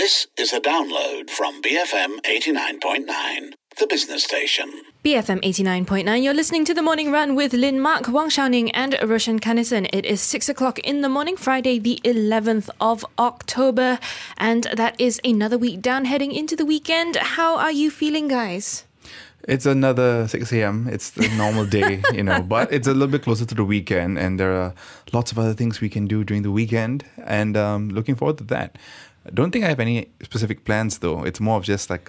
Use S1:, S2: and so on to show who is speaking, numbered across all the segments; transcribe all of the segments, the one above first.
S1: This is a download from BFM 89.9, the business station.
S2: BFM 89.9, you're listening to The Morning Run with Lynn Mark, Wang Xiaoning and Roshan Kannison. It is 6 o'clock in the morning, Friday the 11th of October, and that is another week down, heading into the weekend. How are you feeling, guys?
S3: It's another 6 a.m. It's the normal day, but it's a little bit closer to the weekend, and there are lots of other things we can do during the weekend, and looking forward to that. I don't think I have any specific plans, though. It's more of just like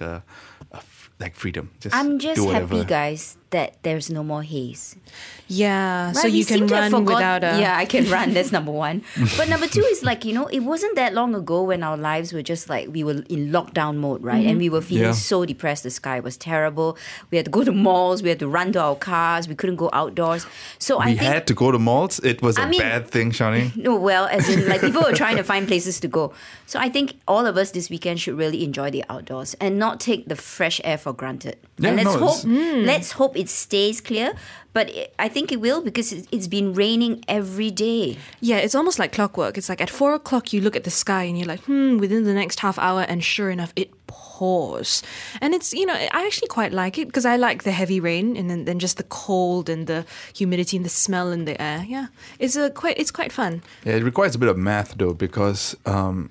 S3: freedom.
S4: I'm just happy, guys, that there's no more haze.
S2: Yeah,
S4: right?
S2: so you can run without a...
S4: Yeah, I can run, that's number one. But number two is it wasn't that long ago when our lives were just we were in lockdown mode, right? Mm-hmm. And we were feeling so depressed. The sky was terrible. We had to go to malls. We had to run to our cars. We couldn't go outdoors. So
S3: I think... We had to go to malls? It was a bad thing, Shani.
S4: No, well, as in people were trying to find places to go. So I think all of us this weekend should really enjoy the outdoors and not take the fresh air for granted.
S3: Yeah,
S4: and let's hope it stays clear. But I think it will, because it's been raining every day.
S2: Yeah, it's almost like clockwork. It's like at 4 o'clock you look at the sky and you're like, within the next half hour, and sure enough, it pours. And it's, I actually quite like it because I like the heavy rain and then just the cold and the humidity and the smell in the air. Yeah, it's quite fun.
S3: Yeah, it requires a bit of math though, because when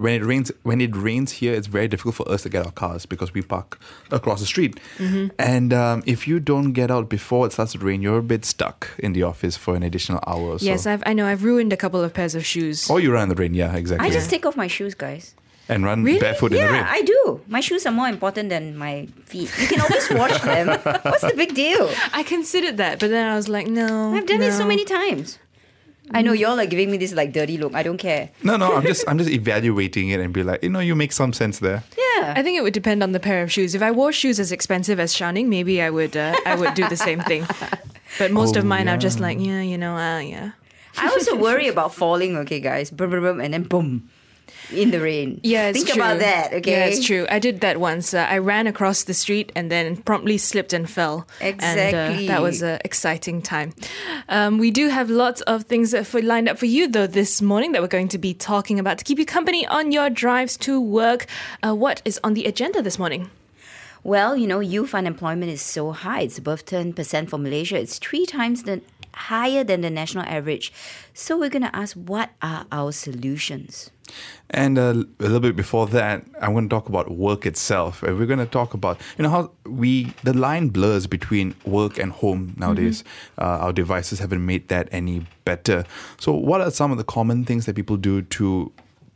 S3: it rains here, it's very difficult for us to get our cars because we park across the street. Mm-hmm. And if you don't get out before it starts to rain, you're a bit stuck in the office for an additional hour or so.
S2: Yes, I know. I've ruined a couple of pairs of shoes.
S3: Oh, you run in the rain. Yeah, exactly.
S4: I just take off my shoes, guys.
S3: And run barefoot in the rain.
S4: Yeah, I do. My shoes are more important than my feet. You can always wash them. What's the big deal?
S2: I considered that, but then I was like, no.
S4: I've done it so many times. I know y'all are giving me this dirty look. I don't care.
S3: No, I'm just evaluating it and be like, you make some sense there.
S4: Yeah.
S2: I think it would depend on the pair of shoes. If I wore shoes as expensive as Xiaoning, maybe I would do the same thing. But most of mine are just like, yeah.
S4: I also worry about falling, okay, guys. Brum, brum, brum, and then boom. In the rain.
S2: Yeah, it's
S4: Think
S2: true.
S4: about that, okay?
S2: Yeah, it's true. I did that once. I ran across the street and then promptly slipped and fell.
S4: Exactly.
S2: And that was an exciting time. We do have lots of things lined up for you, though, this morning that we're going to be talking about to keep you company on your drives to work. What is on the agenda this morning?
S4: Well, youth unemployment is so high. It's above 10% for Malaysia. It's 3 times higher than the national average. So we're going to ask, what are our solutions?
S3: And a little bit before that, I'm going to talk about work itself. We're going to talk about, how the line blurs between work and home nowadays. Mm-hmm. Our devices haven't made that any better. So what are some of the common things that people do to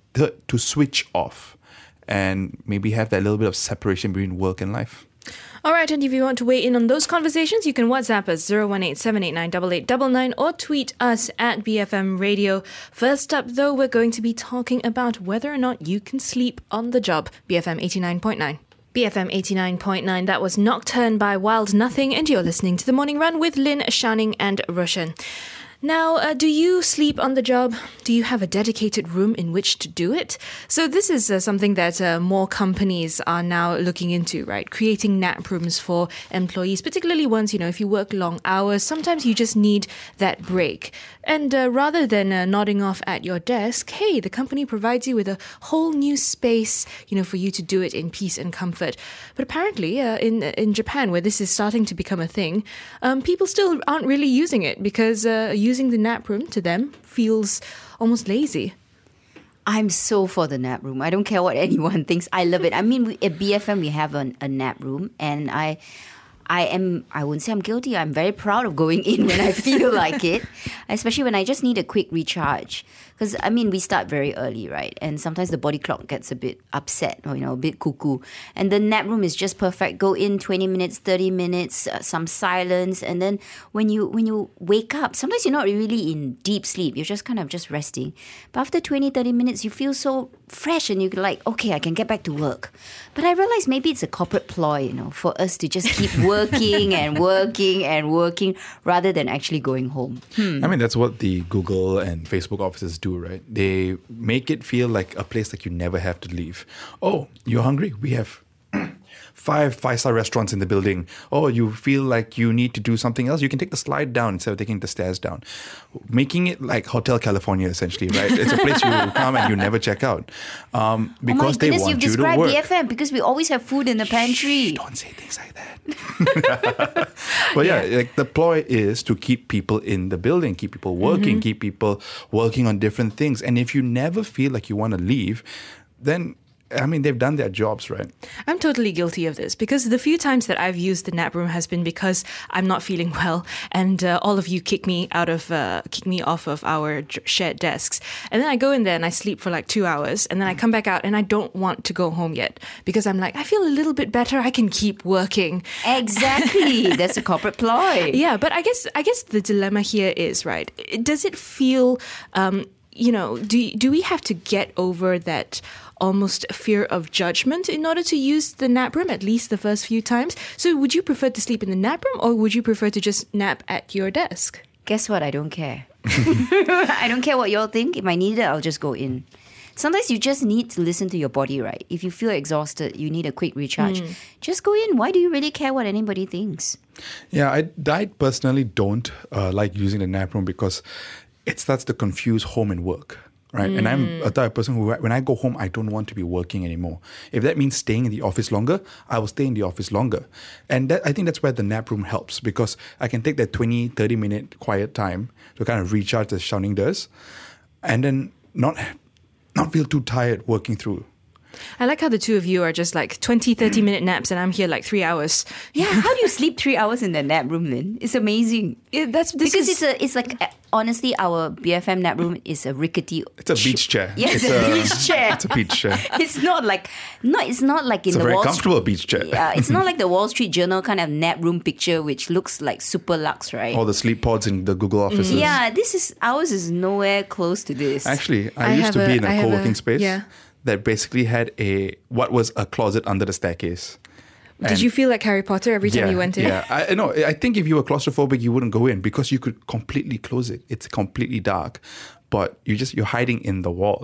S3: switch off and maybe have that little bit of separation between work and life?
S2: All right, and if you want to weigh in on those conversations, you can WhatsApp us 018-789-8899 or tweet us at BFM Radio. First up, though, we're going to be talking about whether or not you can sleep on the job. BFM 89.9. BFM 89.9, that was Nocturne by Wild Nothing, and you're listening to The Morning Run with Lynn, Xiaoning and Roshan. Now, do you sleep on the job? Do you have a dedicated room in which to do it? So this is something that more companies are now looking into, right? Creating nap rooms for employees, particularly ones, if you work long hours, sometimes you just need that break. And rather than nodding off at your desk, hey, the company provides you with a whole new space, for you to do it in peace and comfort. But apparently, in Japan, where this is starting to become a thing, people still aren't really using it because using the nap room to them feels almost lazy.
S4: I'm so for the nap room. I don't care what anyone thinks. I love it. I mean, at BFM, we have a nap room, and I wouldn't say I'm guilty. I'm very proud of going in when I feel like it, especially when I just need a quick recharge. Because, we start very early, right? And sometimes the body clock gets a bit upset or, a bit cuckoo. And the nap room is just perfect. Go in 20 minutes, 30 minutes, some silence. And then when you wake up, sometimes you're not really in deep sleep. You're just kind of just resting. But after 20, 30 minutes, you feel so fresh and you're like, okay, I can get back to work. But I realize maybe it's a corporate ploy, for us to just keep working and working and working rather than actually going home.
S3: That's what the Google and Facebook offices do, right? They make it feel like a place that you never have to leave. Oh, you're hungry? We have five-star restaurants in the building. Oh, you feel like you need to do something else, you can take the slide down instead of taking the stairs down. Making it like Hotel California, essentially, right? It's a place you come and you never check out. Because they want
S4: you've
S3: you to
S4: described
S3: work.
S4: BFM because we always have food in the pantry.
S3: Don't say things like that. But like the ploy is to keep people in the building, keep people working, keep people working on different things. And if you never feel like you want to leave, then I mean, they've done their jobs, right?
S2: I'm totally guilty of this because the few times that I've used the nap room has been because I'm not feeling well, and all of you kick me off of our shared desks, and then I go in there and I sleep for like 2 hours, and then I come back out and I don't want to go home yet because I'm like, I feel a little bit better. I can keep working.
S4: Exactly, that's a corporate ploy.
S2: Yeah, but I guess the dilemma here is, right, does it feel, do we have to get over that almost fear of judgment in order to use the nap room, at least the first few times? So would you prefer to sleep in the nap room, or would you prefer to just nap at your desk?
S4: Guess what? I don't care. I don't care what y'all think. If I need it, I'll just go in. Sometimes you just need to listen to your body, right? If you feel exhausted, you need a quick recharge, just go in. Why do you really care what anybody thinks?
S3: Yeah, I personally don't like using the nap room because it starts to confuse home and work. Right. And I'm a type of person who, when I go home, I don't want to be working anymore. If that means staying in the office longer, I will stay in the office longer. And I think that's where the nap room helps, because I can take that 20, 30 minute quiet time to kind of recharge, as Xiao Ning does, and then not feel too tired working through.
S2: I like how the two of you are just like 20, 30 minute naps, and I'm here like 3 hours.
S4: Yeah, how do you sleep 3 hours in that nap room then? It's amazing. It's like, honestly, our BFM nap room is a rickety...
S3: It's a beach chair.
S4: Yes, it's a beach chair.
S3: It's a beach chair.
S4: It's not like in
S3: it's
S4: the
S3: a very comfortable beach chair.
S4: Yeah, it's not like the Wall Street Journal kind of nap room picture, which looks like super luxe, right?
S3: All the sleep pods in the Google offices.
S4: Yeah, ours is nowhere close to this.
S3: Actually, I used to be in a co-working space that basically had what was a closet under the staircase.
S2: Did you feel like Harry Potter every time you went in?
S3: Yeah, I think if you were claustrophobic, you wouldn't go in because you could completely close it. It's completely dark, but you're hiding in the wall.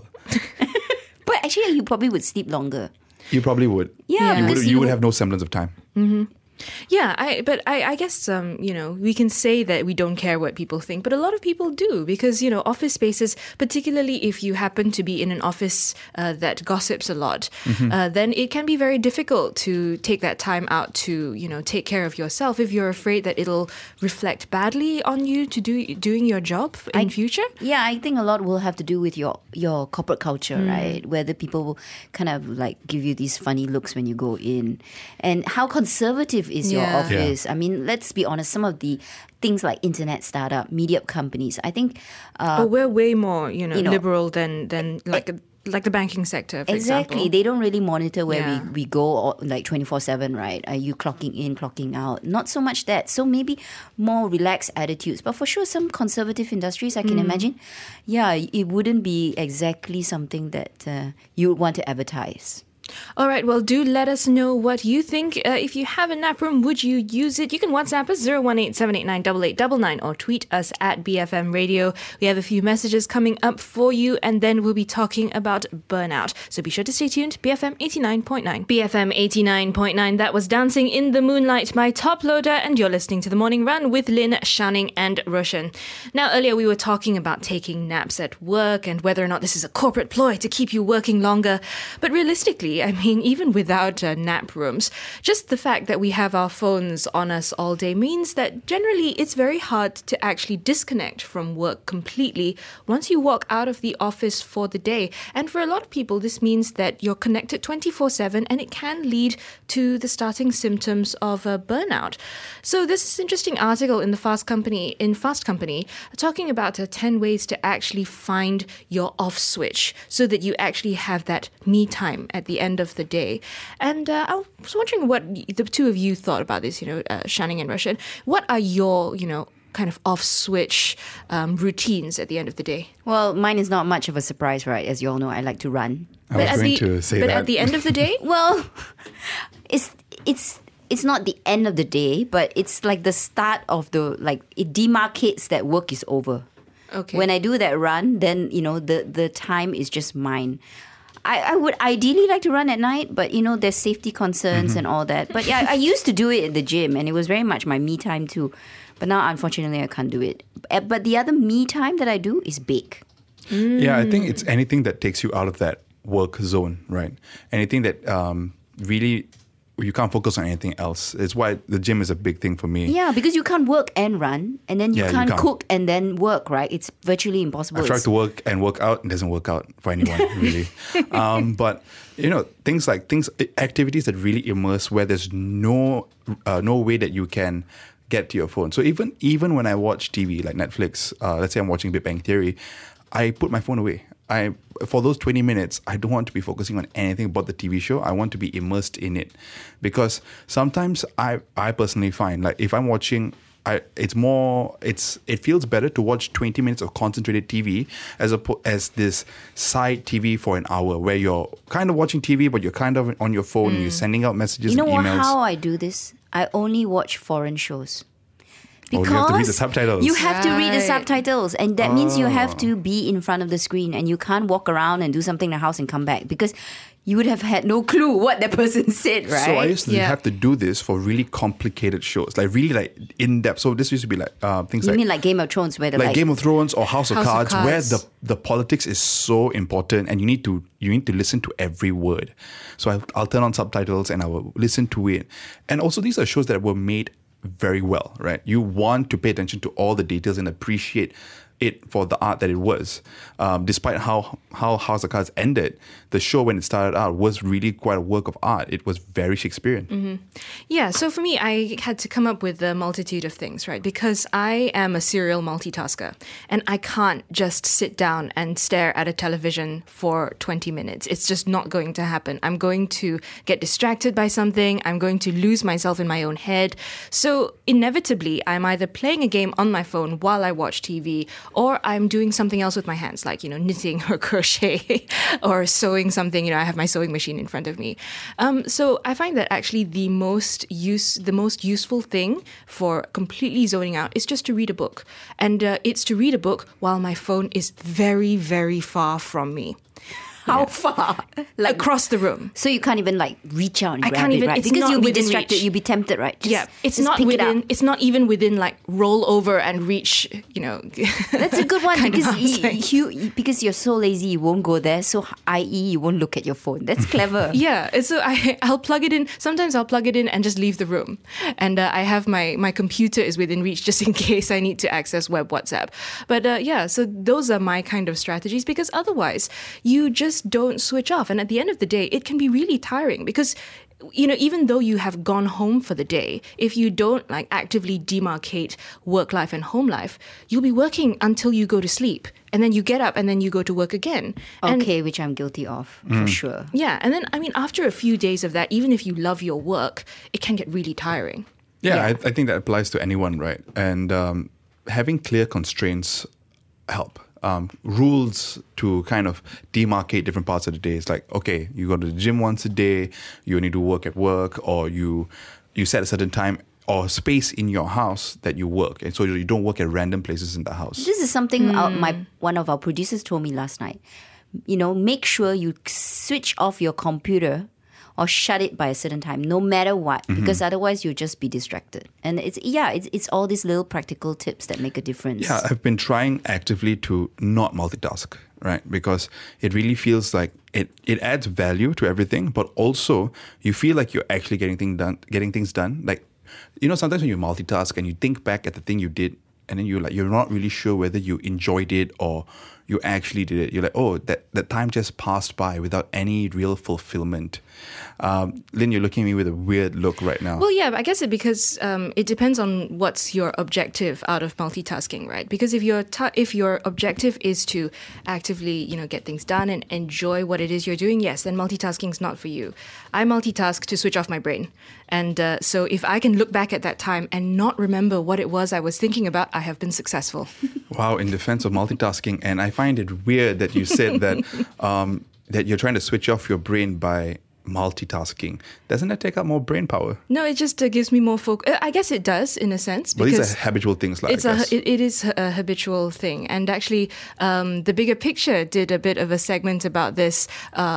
S4: But actually, you probably would sleep longer.
S3: You probably would.
S4: Yeah,
S3: you would have no semblance of time.
S2: Mm-hmm. Yeah, I guess, we can say that we don't care what people think, but a lot of people do because, office spaces, particularly if you happen to be in an office that gossips a lot, then it can be very difficult to take that time out to, take care of yourself if you're afraid that it'll reflect badly on you to doing your job in future.
S4: Yeah, I think a lot will have to do with your corporate culture, right? Whether people will kind of like give you these funny looks when you go in, and how conservative is your office. I mean, let's be honest, some of the things like internet startup, media companies, I think...
S2: we're way more, liberal than like the banking sector, for
S4: example.
S2: Exactly.
S4: They don't really monitor where we go like 24/7, right? Are you clocking in, clocking out? Not so much that. So maybe more relaxed attitudes. But for sure, some conservative industries, I can imagine, it wouldn't be exactly something that you would want to advertise.
S2: All right, well, do let us know what you think. If you have a nap room, would you use it? You can WhatsApp us 018-789-8899 or tweet us at BFM Radio. We have a few messages coming up for you, and then we'll be talking about burnout. So be sure to stay tuned. BFM 89.9. BFM 89.9. That was Dancing in the Moonlight by Top Loader, and you're listening to The Morning Run with Lynn, Xiao Ning, and Roshan. Now, earlier we were talking about taking naps at work and whether or not this is a corporate ploy to keep you working longer. But realistically, I mean, even without nap rooms, just the fact that we have our phones on us all day means that generally it's very hard to actually disconnect from work completely once you walk out of the office for the day. And for a lot of people, this means that you're connected 24/7, and it can lead to the starting symptoms of burnout. So this is an interesting article in Fast Company, talking about 10 ways to actually find your off switch so that you actually have that me time at the end of the day. And I was wondering what the two of you thought about this, Xiao Ning and Roshan. What are your, kind of off-switch routines at the end of the day?
S4: Well, mine is not much of a surprise, right? As you all know, I like to run.
S3: But
S2: at the end of the day?
S4: Well, it's not the end of the day, but it's like the start of it demarcates that work is over.
S2: Okay.
S4: When I do that run, then, the time is just mine. I would ideally like to run at night, but there's safety concerns and all that. But yeah, I used to do it at the gym, and it was very much my me time too. But now, unfortunately, I can't do it. But the other me time that I do is bake.
S3: Yeah, I think it's anything that takes you out of that work zone, right? Anything that really you can't focus on anything else. It's why the gym is a big thing for me.
S4: Yeah, because you can't work and run, and then you can't cook and then work, right? It's virtually impossible.
S3: I've tried to work and work out. It doesn't work out for anyone, really. But, activities that really immerse where there's no way that you can get to your phone. So even when I watch TV, like Netflix, let's say I'm watching Big Bang Theory, I put my phone away. For those 20 minutes, I don't want to be focusing on anything about the TV show. I want to be immersed in it. Because sometimes I personally find, like, if I'm watching, it feels better to watch 20 minutes of concentrated TV as this side TV for an hour where you're kind of watching TV, but you're kind of on your phone, you're sending out messages and emails.
S4: How I do this? I only watch foreign shows. Because
S3: you have to read the subtitles.
S4: You have to read the subtitles, and that means you have to be in front of the screen, and you can't walk around and do something in the house and come back because you would have had no clue what that person said, right?
S3: So I used to have to do this for really complicated shows, like really like in depth. So this used to be like things
S4: You mean like Game of Thrones, where
S3: like Game of Thrones or House of Cards, where the politics is so important, and you need to listen to every word. So I'll turn on subtitles and I will listen to it. And also these are shows that were made very well, right? You want to pay attention to all the details and appreciate it for the art that it was. Despite how House of Cards ended, the show when it started out was really quite a work of art. It was very Shakespearean.
S2: Mm-hmm. Yeah, so for me, I had to come up with a multitude of things, right? Because I am a serial multitasker, and I can't just sit down and stare at a television for 20 minutes. It's just not going to happen. I'm going to get distracted by something. I'm going to lose myself in my own head. So inevitably, I'm either playing a game on my phone while I watch TV, or I'm doing something else with my hands, like, knitting or crochet or sewing something. I have my sewing machine in front of me. So I find that actually the most useful thing for completely zoning out is just to read a book. And it's to read a book while my phone is very, very far from me.
S4: How far?
S2: Like across the room.
S4: So you can't even reach out and grab it, right? Because you'll be distracted, you'll be tempted, right?
S2: It's not even within roll over and reach,
S4: That's a good one because you're so lazy, you won't go there. So i.e. you won't look at your phone. That's clever.
S2: Yeah. So I'll plug it in. Sometimes I'll plug it in and just leave the room. And I have my computer is within reach just in case I need to access web WhatsApp. But so those are my kind of strategies, because otherwise you just don't switch off. And at the end of the day, it can be really tiring because, even though you have gone home for the day, if you don't actively demarcate work life and home life, you'll be working until you go to sleep. And then you get up and then you go to work again.
S4: Okay, which I'm guilty of, for sure.
S2: Yeah. And then, after a few days of that, even if you love your work, it can get really tiring.
S3: Yeah. I think that applies to anyone, right? And having clear constraints help. Rules to kind of demarcate different parts of the day. It's like, okay, you go to the gym once a day, you need to work at work, or you set a certain time or space in your house that you work, and so you don't work at random places in the house.
S4: This is something one of our producers told me last night. Make sure you switch off your computer or shut it by a certain time, no matter what, because otherwise you'll just be distracted. And it's all these little practical tips that make a difference.
S3: Yeah, I've been trying actively to not multitask, right? Because it really feels like it adds value to everything, but also you feel like you're actually getting things done. Like, sometimes when you multitask and you think back at the thing you did, and then you're not really sure whether you enjoyed it or you actually did it. You're like, oh, that time just passed by without any real fulfillment. Lynn, you're looking at me with a weird look right now.
S2: Well, yeah, I guess because it depends on what's your objective out of multitasking, right? Because if your objective is to actively, get things done and enjoy what it is you're doing, yes, then multitasking is not for you. I multitask to switch off my brain. And so if I can look back at that time and not remember what it was I was thinking about, I have been successful.
S3: Wow, in defense of multitasking. And I find it weird that you said that that you're trying to switch off your brain by multitasking, doesn't that take up more brain power?
S2: No, it just gives me more focus. I guess it does in a sense.
S3: But these are habitual things, like
S2: it is a habitual thing. And actually, the Bigger Picture did a bit of a segment about this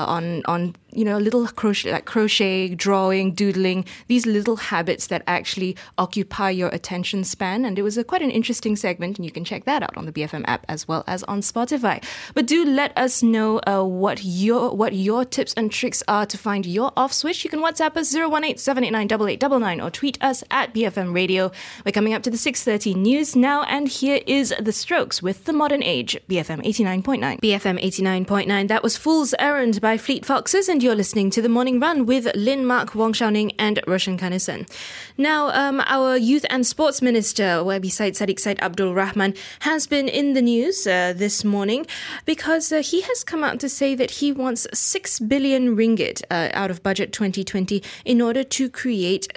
S2: on little crochet, drawing, doodling, these little habits that actually occupy your attention span. And it was quite an interesting segment, and you can check that out on the BFM app as well as on Spotify. But do let us know what your tips and tricks are to find your off switch. You can WhatsApp us 018-789-8899 or tweet us at BFM Radio. We're coming up to the 6:30 news now, and here is The Strokes with The Modern Age, BFM 89.9. BFM 89.9, that was Fool's Errand by Fleet Foxes, and you're listening to The Morning Run with Lynn Mark, Wong Xiaoning and Roshan Kanesan. Now, our Youth and Sports Minister, Wabiside Sadiq Said Abdul Rahman, has been in the news this morning because he has come out to say that he wants 6 billion ringgit out of Budget 2020 in order to create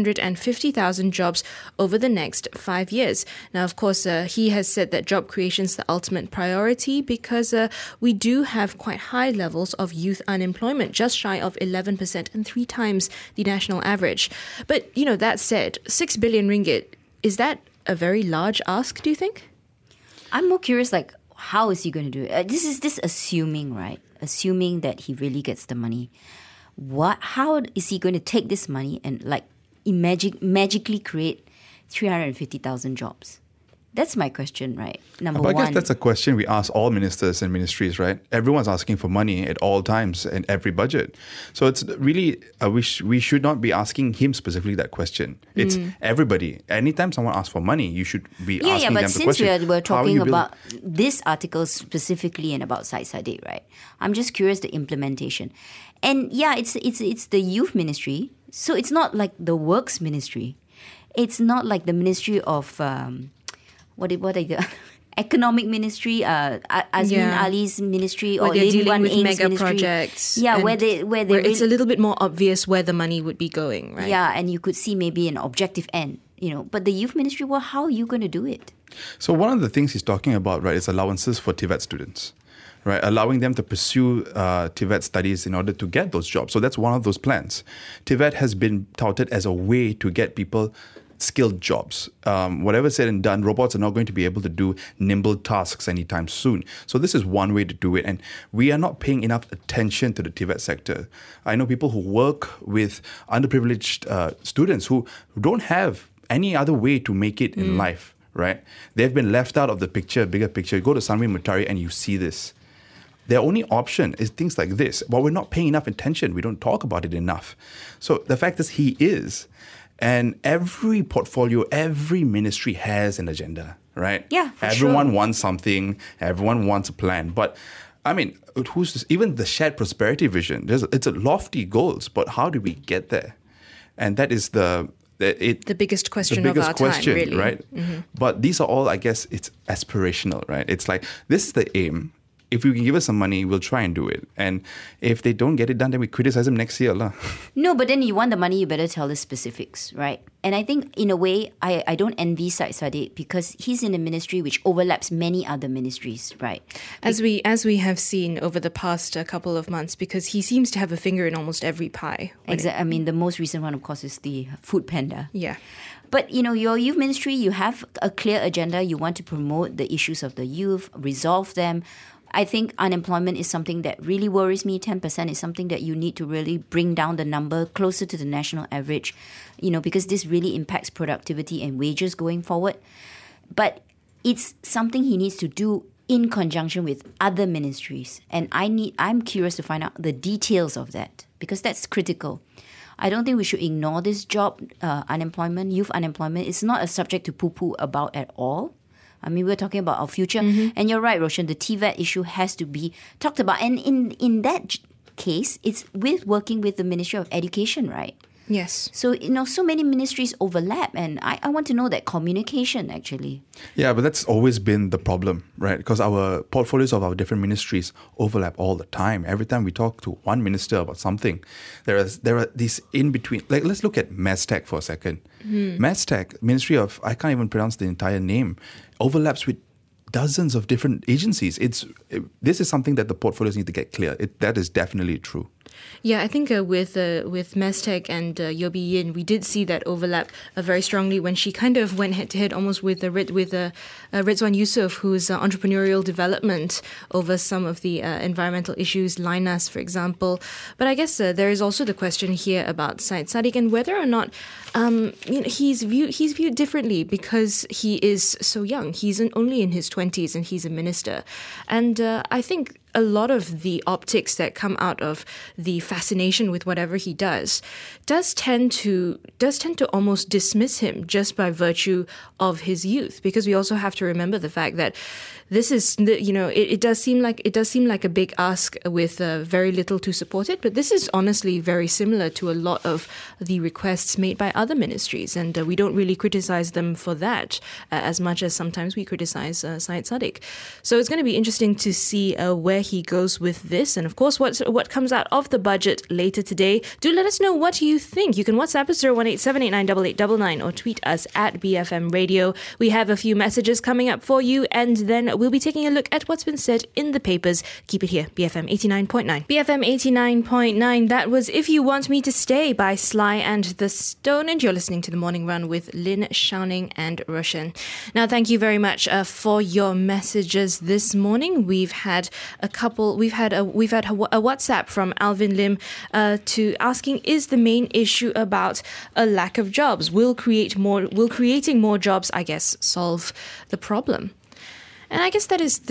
S2: 350,000 jobs over the next 5 years. Now, of course, he has said that job creation is the ultimate priority because we do have quite high levels of youth unemployment, just shy of 11% and 3 times the national average. But, that said, 6 billion ringgit, is that a very large ask, do you think?
S4: I'm more curious, how is he going to do it? This is assuming, right? Assuming that he really gets the money. How is he going to take this money and magically create 350,000 jobs? That's my question, right? Number one.
S3: I guess that's a question we ask all ministers and ministries, right? Everyone's asking for money at all times in every budget. So it's really, we should not be asking him specifically that question. It's everybody. Anytime someone asks for money, you should be asking them the question.
S4: Yeah, but since we're talking about this article specifically and about Syed Saddiq, right? I'm just curious the implementation. And yeah, it's the youth ministry. So it's not like the works ministry. It's not like the ministry of... What are the economic ministry, Azmin Ali's ministry,
S2: where
S4: or
S2: they're dealing with
S4: Aim's
S2: mega
S4: ministry.
S2: projects.
S4: Yeah, where
S2: it's a little bit more obvious where the money would be going, right?
S4: Yeah, and you could see maybe an objective end, But the youth ministry, well, how are you going to do it?
S3: So one of the things he's talking about, right, is allowances for TVET students. Right, allowing them to pursue TVET studies in order to get those jobs. So that's one of those plans. TVET has been touted as a way to get people skilled jobs. Whatever said and done, robots are not going to be able to do nimble tasks anytime soon. So this is one way to do it. And we are not paying enough attention to the TVET sector. I know people who work with underprivileged students who don't have any other way to make it in life, right? They've been left out of the bigger picture. You go to Sanwi Mutari and you see this. Their only option is things like this. But we're not paying enough attention. We don't talk about it enough. So the fact is he is. And every portfolio, every ministry has an agenda, right?
S4: Yeah, for
S3: Everyone wants something. Everyone wants a plan. But, even the shared prosperity vision, it's a lofty goals, but how do we get there? And that is the
S2: biggest question of our time, really.
S3: Right? Mm-hmm. But these are all, I guess, it's aspirational, right? It's like, this is the aim. If you can give us some money, we'll try and do it. And if they don't get it done, then we criticize them next year.
S4: No, but then you want the money, you better tell the specifics, right? And I think, in a way, I don't envy Syed Saddiq because he's in a ministry which overlaps many other ministries, right?
S2: As we have seen over the past couple of months, because he seems to have a finger in almost every pie.
S4: Exactly. The most recent one, of course, is the Food Panda.
S2: Yeah.
S4: But, your youth ministry, you have a clear agenda. You want to promote the issues of the youth, resolve them. I think unemployment is something that really worries me. 10% is something that you need to really bring down the number closer to the national average, because this really impacts productivity and wages going forward. But it's something he needs to do in conjunction with other ministries. And I'm curious to find out the details of that because that's critical. I don't think we should ignore this job unemployment, youth unemployment. It's not a subject to poo-poo about at all. We're talking about our future. And you're right, Roshan, the TVET issue has to be talked about. And in that case, it's working with the Ministry of Education, right?
S2: Yes.
S4: So, so many ministries overlap. And I want to know that communication, actually.
S3: Yeah, but that's always been the problem, right? Because our portfolios of our different ministries overlap all the time. Every time we talk to one minister about something, there are these in-between. Like, let's look at MASTEC for a second. MASTEC, Ministry of, I can't even pronounce the entire name, overlaps with dozens of different agencies. This is something that the portfolios need to get clear. That is definitely true.
S2: Yeah, I think with Mestec and Yobi Yin, we did see that overlap very strongly when she kind of went head to head almost with Rizwan Yusuf, whose entrepreneurial development over some of the environmental issues, Linus, for example. But I guess there is also the question here about Syed Saddiq and whether or not he's viewed differently because he is so young. He's only in his 20s and he's a minister, and I think a lot of the optics that come out of the fascination with whatever he does tend to almost dismiss him just by virtue of his youth, because we also have to remember the fact that this is, it does seem like a big ask with very little to support it, but this is honestly very similar to a lot of the requests made by other ministries, and we don't really criticize them for that as much as sometimes we criticize Syed Saddiq. So it's going to be interesting to see where he goes with this, and of course what comes out of the budget later today. Do let us know what you think. You can WhatsApp us 018-789-8899 or tweet us at BFM Radio. We have a few messages coming up for you, and then we'll be taking a look at what's been said in the papers. Keep it here, BFM 89.9. BFM 89.9, that was If You Want Me to Stay by Sly and the Stone, and you're listening to The Morning Run with Lynn, Shouning and Roshan. Now, thank you very much for your messages this morning. We've had a WhatsApp from Alvin Lim to asking, is the main issue about a lack of jobs? Will creating more jobs, I guess, solve the problem? And I guess that is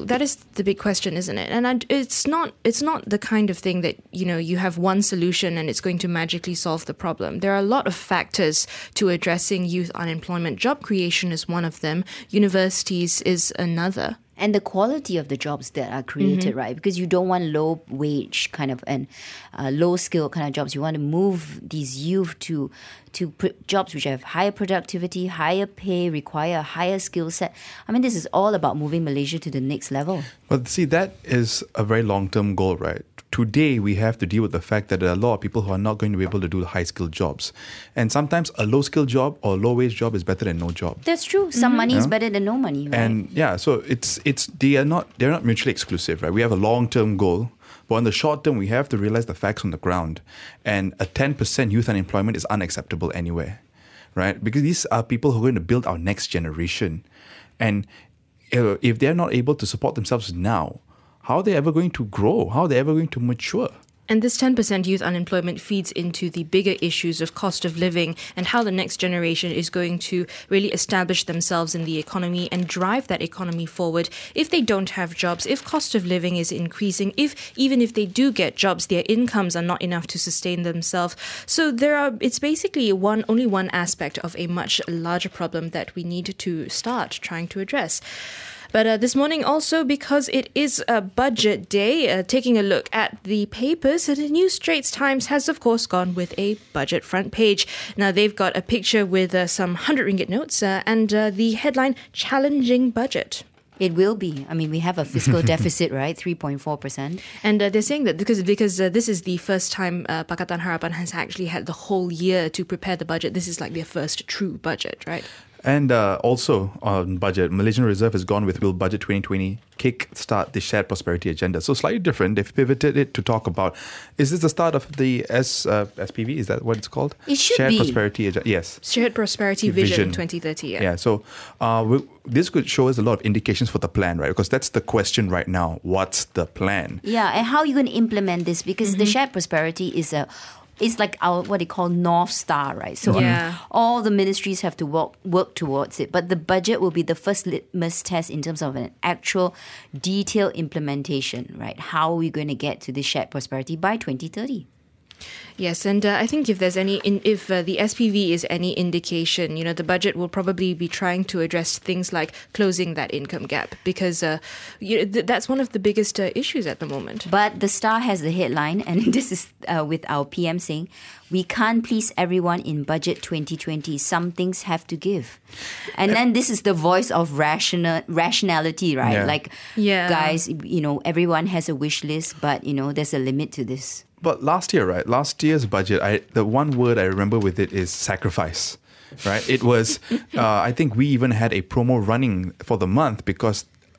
S2: the big question, isn't it? And it's not the kind of thing that, you have one solution and it's going to magically solve the problem. There are a lot of factors to addressing youth unemployment. Job creation is one of them. Universities is another.
S4: And the quality of the jobs that are created, right? Because you don't want low wage kind of and low skill kind of jobs. You want to move these youth to jobs which have higher productivity, higher pay, require a higher skill set. I mean, this is all about moving Malaysia to the next level.
S3: But see, that is a very long-term goal, right? Today, we have to deal with the fact that there are a lot of people who are not going to be able to do the high-skilled jobs. And sometimes a low-skilled job or a low-wage job is better than no job.
S4: That's true. Some money is better than no money, right?
S3: And so they're not mutually exclusive, right? We have a long-term goal, but in the short term, we have to realize the facts on the ground. And a 10% youth unemployment is unacceptable anywhere, right? Because these are people who are going to build our next generation. And if they're not able to support themselves now, how are they ever going to grow? How are they ever going to mature?
S2: And this 10% youth unemployment feeds into the bigger issues of cost of living and how the next generation is going to really establish themselves in the economy and drive that economy forward. If they don't have jobs, if cost of living is increasing, even if they do get jobs, their incomes are not enough to sustain themselves. So it's basically only one aspect of a much larger problem that we need to start trying to address. But this morning also, because it is a budget day, taking a look at the papers, the New Straits Times has, of course, gone with a budget front page. Now, they've got a picture with some 100 ringgit notes and the headline, Challenging Budget.
S4: It will be. I mean, we have a fiscal deficit, right? 3.4%.
S2: And they're saying that because this is the first time Pakatan Harapan has actually had the whole year to prepare the budget. This is like their first true budget, right?
S3: And also on budget, Malaysian Reserve has gone with Will Budget 2020 kick-start the shared prosperity agenda. So slightly different. They've pivoted it to talk about, is this the start of the SPV? Is that what it's called?
S4: It should
S3: shared
S4: be.
S3: Prosperity Agenda. Yes.
S2: Shared Prosperity Vision 2030.
S3: Yeah. So this could show us a lot of indications for the plan, right? Because that's the question right now. What's the plan?
S4: Yeah, and how are you going to implement this? Because the shared prosperity is it's like our what they call North Star, right? So all the ministries have to work towards it. But the budget will be the first litmus test in terms of an actual detailed implementation, right? How are we going to get to this shared prosperity by 2030?
S2: Yes, and I think if the SPV is any indication, the budget will probably be trying to address things like closing that income gap because that's one of the biggest issues at the moment.
S4: But the Star has the headline, and this is with our PM saying, "We can't please everyone in budget 2020. Some things have to give." And then this is the voice of rationality, right?
S3: Yeah.
S4: Guys, everyone has a wish list, but, there's a limit to this.
S3: But last year's budget, the one word I remember with it is sacrifice, right? It was, I think we even had a promo running for the month because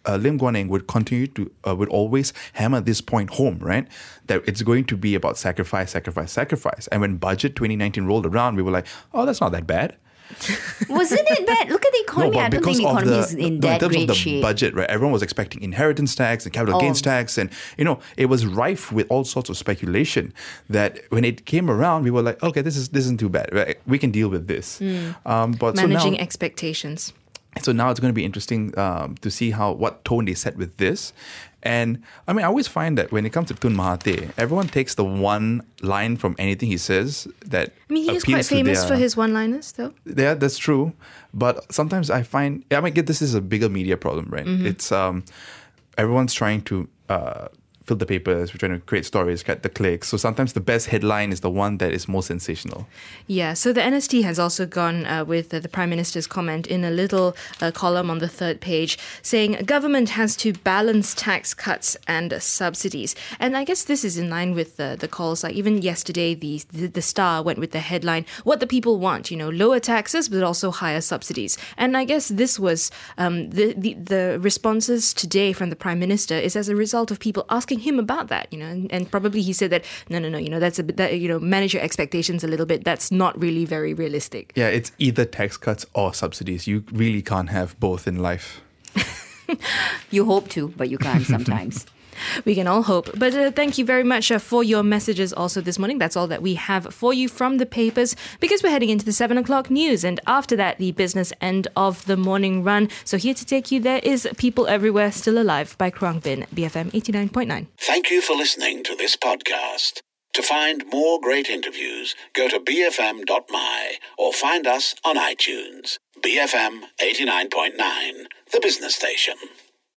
S3: Lim Guan Eng would continue to would always hammer this point home, right? That it's going to be about sacrifice. And when budget 2019 rolled around, we were like, oh, that's not that bad.
S4: Wasn't it bad? Look at the economy. I don't think the economy is in that
S3: terms
S4: great
S3: of the
S4: shape.
S3: budget, right? Everyone was expecting inheritance tax and capital gains tax, and it was rife with all sorts of speculation. That when it came around, we were like, okay, this isn't too bad. Right? We can deal with this. But
S2: managing expectations.
S3: So now it's going to be interesting to see what tone they set with this. And I mean, I always find that when it comes to Tun Mahathir, everyone takes the one line from anything he says that
S2: I mean, he is quite
S3: appeals to
S2: famous for his one-liners, though.
S3: Yeah, that's true. But sometimes I find, this is a bigger media problem, right? It's everyone's trying to fill the papers, we're trying to create stories, get the clicks. So sometimes the best headline is the one that is most sensational.
S2: Yeah, so the NST has also gone with the Prime Minister's comment in a little column on the third page, saying government has to balance tax cuts and subsidies. And I guess this is in line with the calls. Like even yesterday, the Star went with the headline, what the people want, lower taxes, but also higher subsidies. And I guess this was the responses today from the Prime Minister is as a result of people asking him about that, and probably he said that no, that's a bit manage your expectations a little bit. That's not really very realistic.
S3: Yeah, it's either tax cuts or subsidies. You really can't have both in life.
S4: You hope to, but you can't sometimes.
S2: We can all hope. But thank you very much for your messages also this morning. That's all that we have for you from the papers, because we're heading into the 7 o'clock news. And after that, the business end of the morning run. So here to take you there is People Everywhere Still Alive by Kroang Bin, BFM 89.9.
S1: Thank you for listening to this podcast. To find more great interviews, go to bfm.my or find us on iTunes. BFM 89.9, the business station.